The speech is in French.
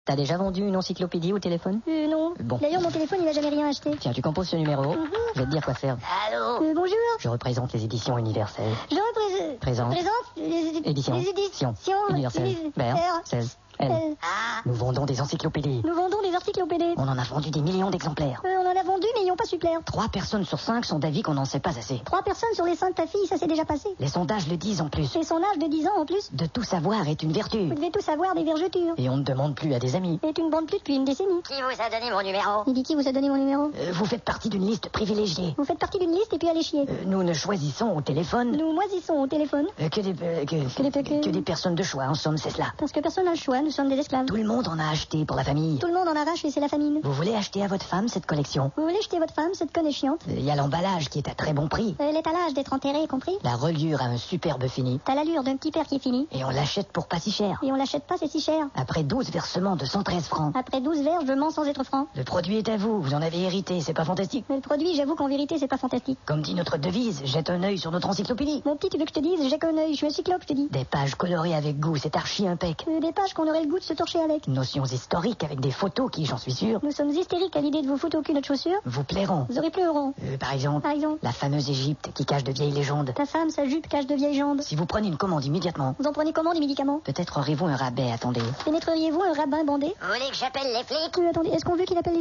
T'as déjà vendu une encyclopédie au téléphone? Non. Bon. D'ailleurs, mon téléphone, il n'a jamais rien acheté. Tiens, tu composes ce numéro. Je vais te dire quoi faire. Allô? Bonjour. Je représente les éditions universelles. Je représente... Présente. Éditions. Édition. Les éditions. Universelle. Vert. 16. L. Ah, Nous vendons des encyclopédies. Nous vendons des encyclopédies. On en a vendu des millions d'exemplaires. On en a vendu, mais ils n'ont pas su plaire. 3 personnes sur 5 sont d'avis qu'on n'en sait pas assez. 3 personnes sur les 5 de ta fille, ça s'est déjà passé. Les sondages le disent en plus. Et son âge de 10 ans en plus. De tout savoir est une vertu. Vous devez tout savoir des vergetures. Et on ne demande plus à des amis. Et tu ne bandes plus depuis une décennie. qui vous a donné mon numéro? Il dit qui vous a donné mon numéro? Vous faites partie d'une liste privilégiée. Vous faites partie d'une liste et puis allez chier. Nous ne choisissons au téléphone Nous moisissons au téléphone. que des personnes de choix. En somme, c'est cela. Parce que personne n'a le choix, nous sommes des esclaves. Tout le monde en a acheté pour la famille. Tout le monde en arrache et c'est la famine. Vous voulez acheter à votre femme cette collection? Vous voulez jeter votre femme, cette conne est chiante. Il y a l'emballage qui est à très bon prix. Elle est à l'âge d'être enterrée, compris? La reliure a un superbe fini. T'as l'allure d'un petit père qui est fini. Et on l'achète pour pas si cher. Et on l'achète pas, c'est si cher. Après 12 versements de 113 francs. Après 12 verres, je mens sans être franc. Le produit est à vous, vous en avez hérité, c'est pas fantastique. Mais le produit, j'avoue qu'en vérité, c'est pas fantastique. Comme dit notre devise, jette un œil sur notre encyclopédie. Mon petit, tu veux que je te dise, j'ai qu'un œil, je suis un cyclope, je te dis. Des pages colorées avec goût, c'est archi impec. Des pages qu'on aurait le goût de se torcher avec. Notions historiques avec des photos qui, j'en suis sûr, Nous sommes hystériques à l'idée de vous foutre au cul notre chaussure. vous plairont. Vous aurez plus euron. Par exemple, Par exemple, la fameuse Égypte qui cache de vieilles légendes. ta femme, sa jupe cache de vieilles jambes. Si vous prenez une commande immédiatement, Vous en prenez comment des médicaments? peut-être aurez-vous un rabais, attendez. Pénétreriez-vous un rabbin bandé? Vous voulez que j'appelle les flics? Attendez, est-ce qu'on veut qu'il appelle les